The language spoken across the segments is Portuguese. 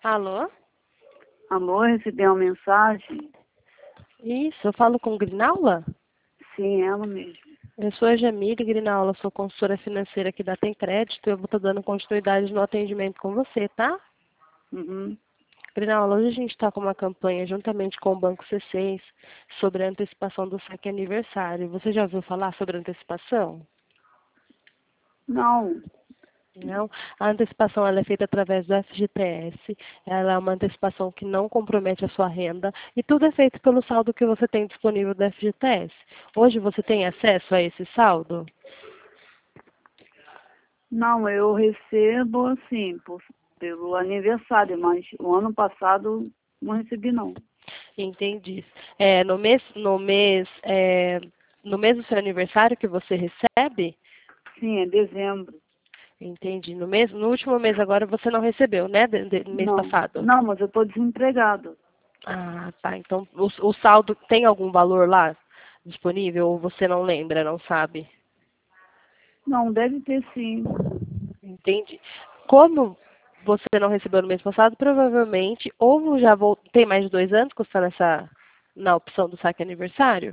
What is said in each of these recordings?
Alô? Alô, recebi uma mensagem? Isso, eu falo com Grinaula? Sim, ela mesmo. Eu sou a Jamile Grinaula, sou consultora financeira aqui da Tem Crédito e eu vou estar dando continuidade no atendimento com você, tá? Uhum. Grinaula, hoje a gente está com uma campanha juntamente com o Banco C6 sobre a antecipação do saque aniversário. Você já ouviu falar sobre antecipação? Não, Não. A antecipação ela é feita através do FGTS, ela é uma antecipação que não compromete a sua renda e tudo é feito pelo saldo que você tem disponível do FGTS. Hoje você tem acesso a esse saldo? não, eu recebo assim, pelo aniversário, mas o ano passado não recebi não. Entendi. No mês do seu aniversário que você recebe? Sim, é dezembro. Entendi. No último mês agora você não recebeu, né? Mês Não, passado. não, mas eu estou desempregado. Ah, tá. Então o saldo tem algum valor lá disponível ou você não lembra, não sabe? Não, deve ter sim. Entendi. Como você não recebeu no mês passado, provavelmente, ou tem mais de 2 anos que você está na opção do saque aniversário?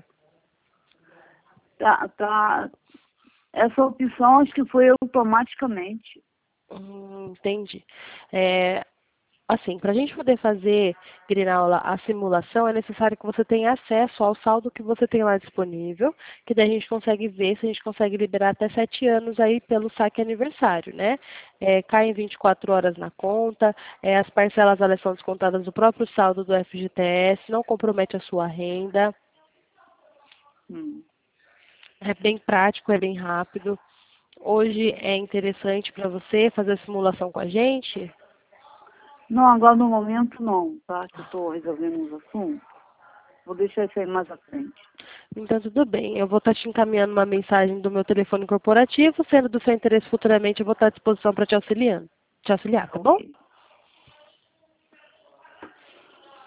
Tá. Essa opção acho que foi automaticamente. Entendi. É, assim, para a gente poder fazer, Grinaula, a simulação, é necessário que você tenha acesso ao saldo que você tem lá disponível, que daí a gente consegue ver se a gente consegue liberar até 7 anos aí pelo saque aniversário, né? Cai em 24 horas na conta, as parcelas elas são descontadas do próprio saldo do FGTS, não compromete a sua renda, Hum. é bem prático, é bem rápido. Hoje é interessante para você fazer a simulação com a gente? Não, agora no momento não, tá? Que eu estou resolvendo uns assuntos. Vou deixar isso aí mais à frente. Então, tudo bem. Eu vou estar te encaminhando uma mensagem do meu telefone corporativo. Sendo do seu interesse futuramente, eu vou estar à disposição para te auxiliar, tá bom? Ok.